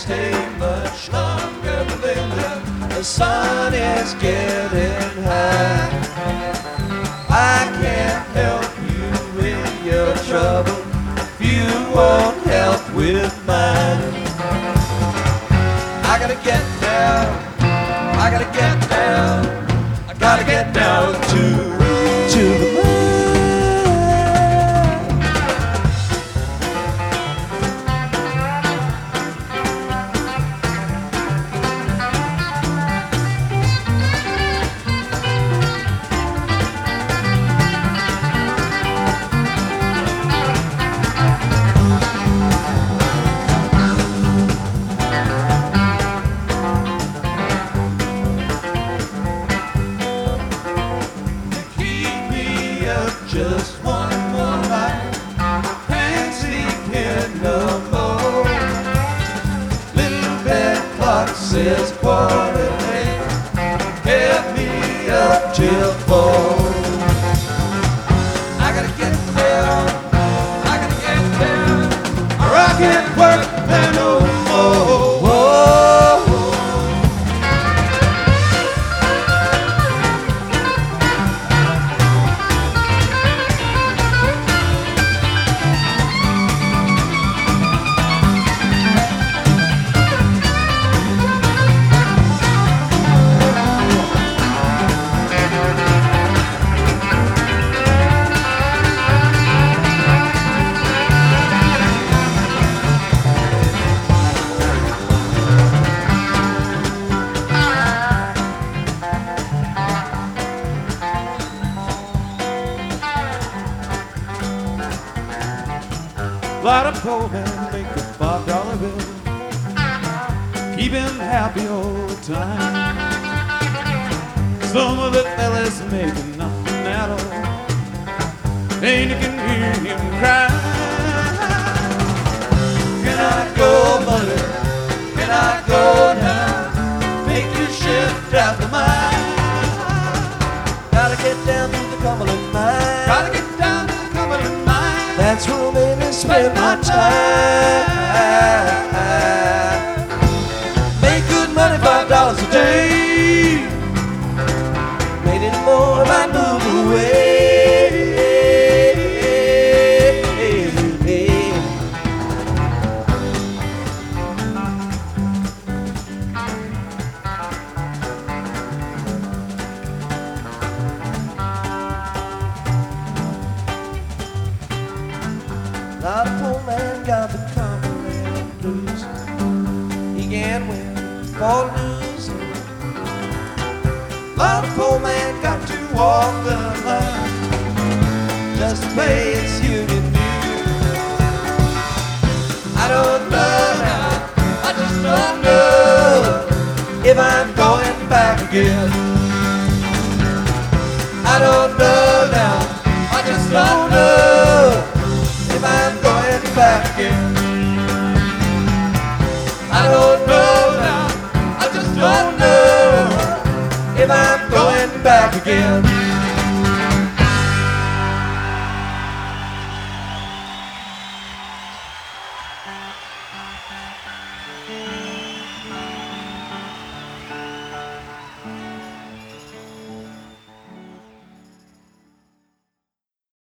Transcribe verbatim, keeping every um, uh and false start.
stay much longer, Belinda. The sun is getting high. I can't help you with your trouble if you won't help with mine. I gotta get down, I gotta get down, I gotta get down to, to the moon. Just one more night, can't sleep here no more. Little bed clock says quarter to eight, get me up till four. I gotta get down, I gotta get down, or I can't work there no more. A lot of poor men make a five dollar bill, keep him happy all the time. Some of the fellas making nothing at all, and you can hear him cry. Can I go, mother? Can I go now? Make your shift after mine. Gotta get down to the Cumberland mine. Gotta get down to the Cumberland mine. That's where I made me spend my time. Make good money, five dollars a day. Made it more if I move away. A lot of poor man got the Cumberland blues. He can't win for losing. A lot of poor man got to walk the line just to pay his union dues. I don't know now, I just don't know if I'm going back again. I don't know now, I just don't know if I'm going back again. I don't know now, I just don't know if I'm going back again.